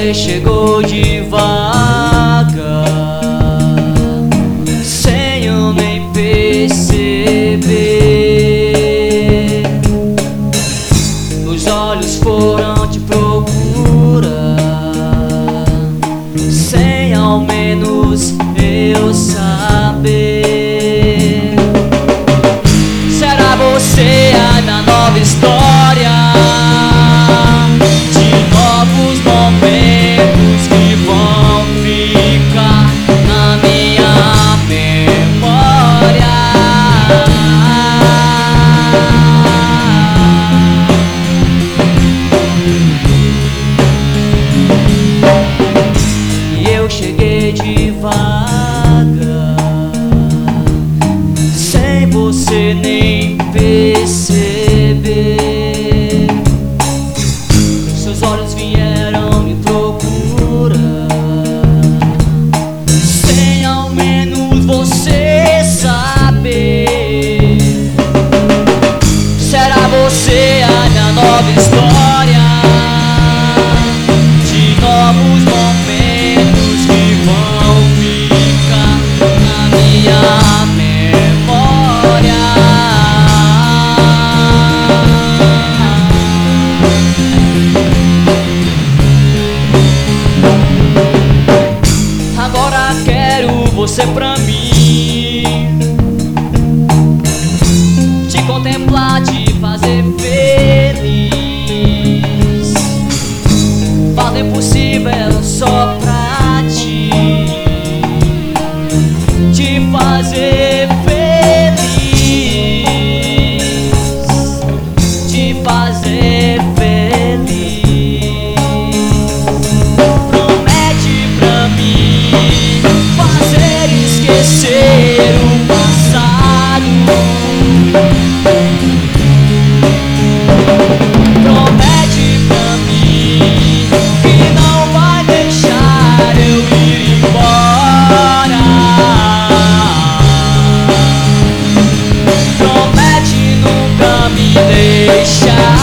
Você chegou devagar, sem eu nem perceber. Meus olhos foram te procurar, sem ao menos eu saber. Será você a minha nova história, de novos momentos que vão ficar na minha memória? E eu cheguei devagar, sem você nem perceber. Seus olhos vieram me procurar, sem ao menos você saber. Será você a minha nova história, de novos momentos que vão ficar na minha memória? Agora quero você pra mim, te contemplar, te fazer feliz. Fazer possível só pra ti, te fazer feliz, te fazer feliz. Promete pra mim fazer esquecer o passado. Promete pra mim que não vai deixar eu ir embora. Promete nunca me deixar.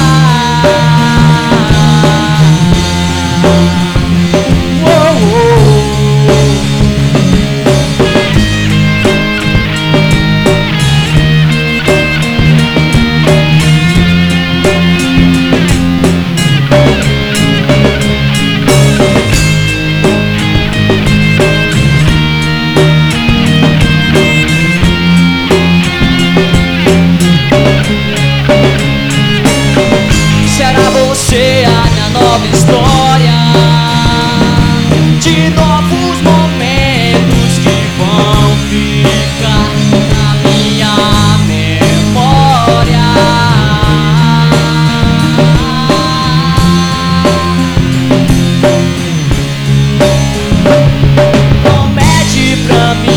Será você a minha nova história, de novos momentos que vão ficar na minha memória? Promete pra mim